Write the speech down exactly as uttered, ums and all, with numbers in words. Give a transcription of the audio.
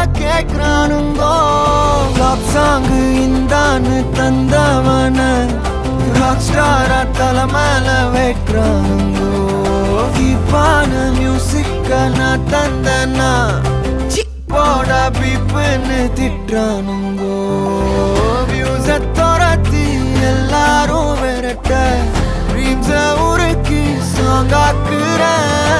கேட்கிறானுங்கோ. லாப் song இந்தான்னு தந்தவன rock ஸ்டாரா தலை மேல வைக்கிறானுங்கோ. கீப்பான மியூசிக்க நான் தந்தனா சிப்போட பீப்புன்னு திட்டுறானுங்கோ. வியூஸ துரத்தி எல்லாரும் விரட்ட ட்ரீம்ஸ உருக்கி சாங்காக்குறேன்.